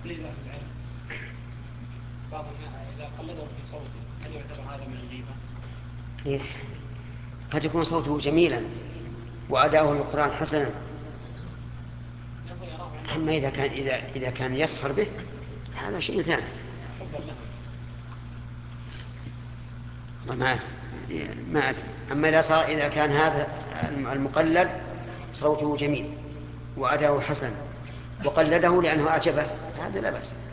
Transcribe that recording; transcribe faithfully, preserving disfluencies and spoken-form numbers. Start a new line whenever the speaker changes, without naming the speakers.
تقليد أهل العلم بعض إذا قلدهم في صوته هل يعتبر هذا من الغيبة؟
إيه؟ قد يكون صوته جميلا وأداؤه للقرآن حسنا، أما إذا كان إذا إذا كان يسخر به هذا شيء ثاني. ما أدري ما أدري أما إذا صار إذا كان هذا المقلد صوته جميل وأداؤه حسن وقلده لأنه أعجبه هذا لا بأس.